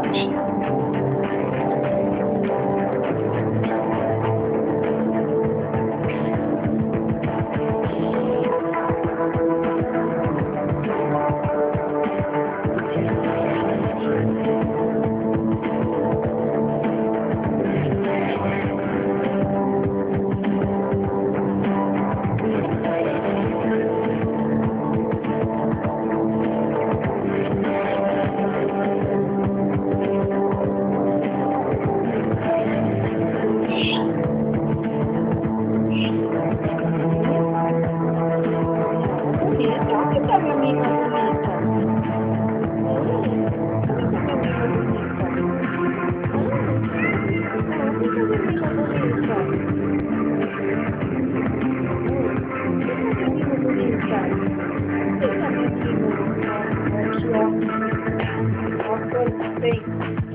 Bonito. Onde tá minha amiga bonita? Cadê essa minha amiga bonita? Onde tá minha amiga bonita? Cadê minha amiga bonita? Cadê minha amiga? Aqui, ó. Ó a cor que tem.